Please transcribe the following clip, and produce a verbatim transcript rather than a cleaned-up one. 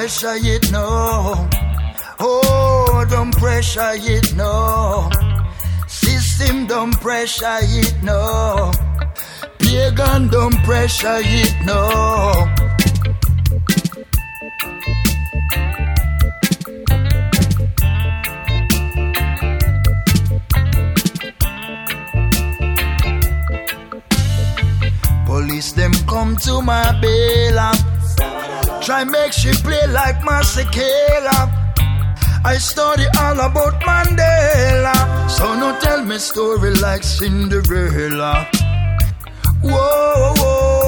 pressure it no. Oh, don't pressure it no. System don't pressure it no. Pagan don't pressure it no. Police them come to my bail up. Try make she play like Masekela. I study all about Mandela. So no tell me story like Cinderella. Whoa, whoa.